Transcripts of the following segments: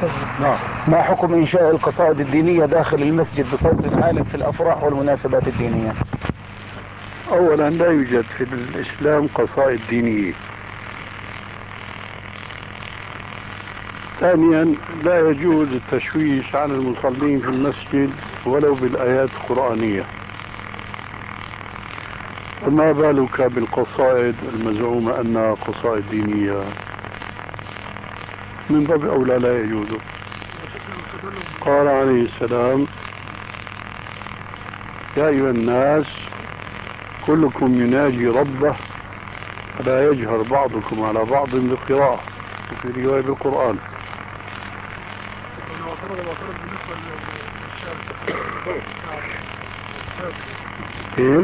نعم. ما حكم إنشاء القصائد الدينية داخل المسجد بصوت عال في الأفراح والمناسبات الدينية؟ أولا لا يوجد في الإسلام قصائد دينية. ثانيا لا يجوز التشويش على المصلين في المسجد ولو بالآيات القرآنية، وما بالك بالقصائد المزعومة أنها قصائد دينية، من باب أولى لا يجوز. قال عليه السلام: يا أيها الناس كلكم يناجي ربه فلا يجهر بعضكم على بعض بالقراءة، وفي رواية بالقرآن. كيف؟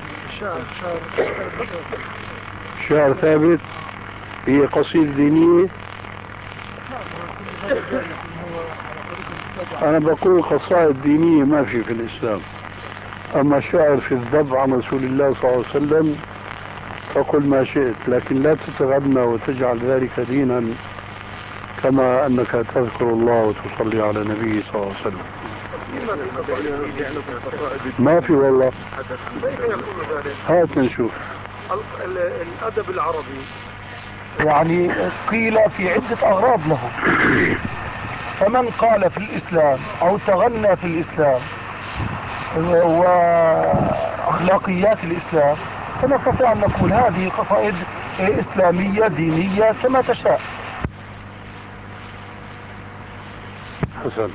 شعر ثابت هي قصيدة دينية. أنا بقول قصائد دينية ما في الإسلام، أما الشعر في الذب عن رسول الله صلى الله عليه وسلم فقل ما شئت، لكن لا تتغنى وتجعل ذلك دينا كما أنك تذكر الله وتصلي على النبي صلى الله عليه وسلم. ما في والله. هات نشوف. الأدب العربي يعني قيل في عدة أغراض له، فمن قال في الإسلام أو تغنى في الإسلام وأخلاقيات الإسلام فنستطيع أن نقول هذه قصائد إسلامية دينية كما تشاء. حسن،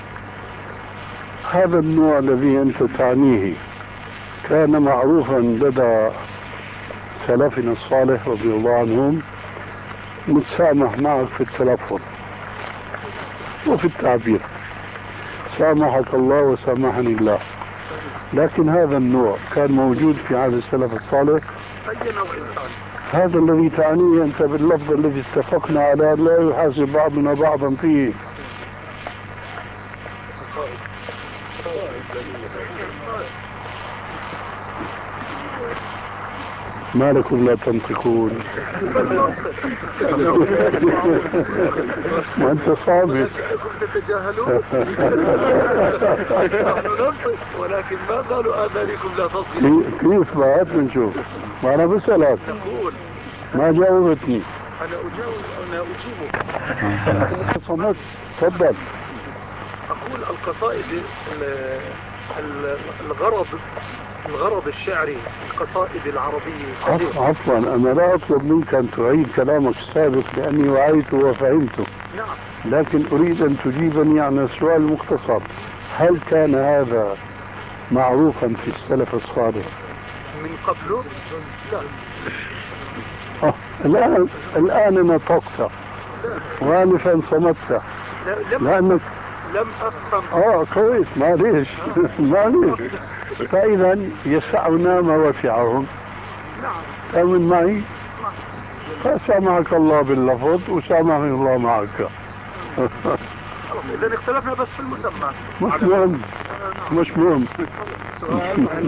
هذا النوع الذي أنت تعنيه كان معروفا لدى سلفنا الصالح رضي الله عنهم، متسامح معك في التلفظ وفي التعبير، سامحك الله وسامحني الله، لكن هذا النوع كان موجود في عهد السلف الصالح. هذا الذي تعنيه أنت باللفظ الذي اتفقنا على لا يحاسب بعضنا بعضا فيه. ما لكم لا تنطقون؟ ما أنت صامت. تتجاهلون. نحن ننطق ولكن ما قالوا آذانكم لا تصغي. كيف بقى نشوف؟ ما أنا بسألك. ما جاوبتني. أنا أجيبك. صمت. تفضل. أقول القصائد الغرض الشعري القصائد العربية. عفوا أنا لا أطلب منك أن تعيد كلامك السابق لأني وعيت وفهمته. نعم. لكن أريد أن تجيبني عن السؤال المختصر: هل كان هذا معروفا في السلف الصالح من قبله؟ لا. الآن نطقت وانفا صمت لأنك لم أفهم. كويس. معليش. معليش. فإذا يسعنا ما وسعهم. نعم. تؤمن معي؟ فسامحك الله باللفظ وسامحني الله معك. إذا اختلفنا بس في المسمى. مش مهم. مش مهم.